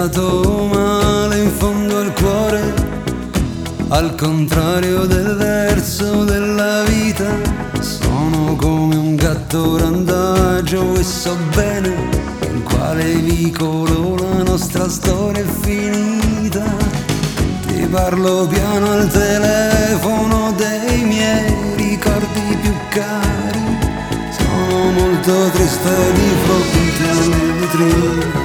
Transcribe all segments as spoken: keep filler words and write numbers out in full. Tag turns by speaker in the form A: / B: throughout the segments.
A: stato male in fondo al cuore, al contrario del verso della vita. Sono come un gatto randagio e so bene in quale vicolo la nostra storia è finita. Ti parlo piano al telefono dei miei ricordi più cari. Sono molto triste di fronte alle vetrine.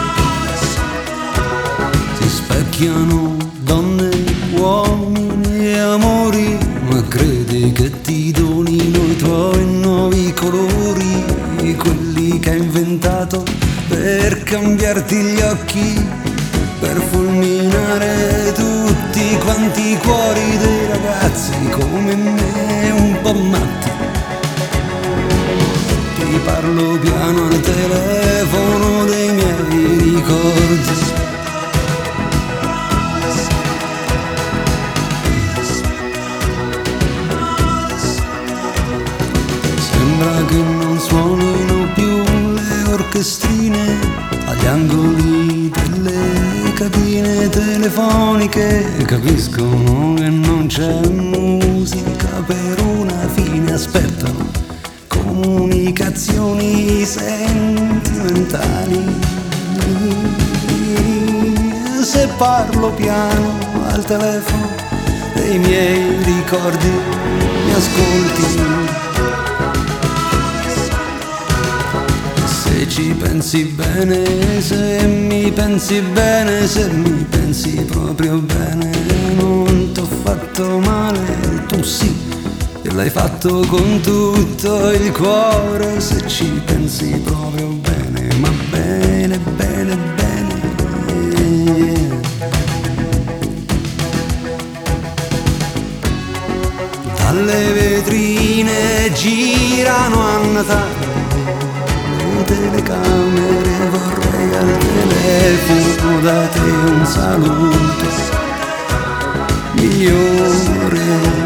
A: Si specchiano donne, uomini e amori, ma credi che ti donino i tuoi nuovi colori, quelli che hai inventato per cambiarti gli occhi, per fulminare tutti quanti i cuori dei ragazzi come me, un po' matti. Ti parlo piano al telefono dei miei ricordi. Sembra che non suonino più le orchestrine agli angoli delle cabine telefoniche. Capiscono che non c'è musica per una fine, aspettano comunicazioni sentimentali. Se parlo piano al telefono dei miei ricordi, mi ascolti. Se ci pensi bene, se mi pensi bene, se mi pensi proprio bene, non t'ho fatto male, tu sì, e l'hai fatto con tutto il cuore. Se ci pensi proprio bene, ma bene, bene, bene, yeah. Dalle vetrine girano a Natale telecamere, vorrei al telefono da te un saluto migliore.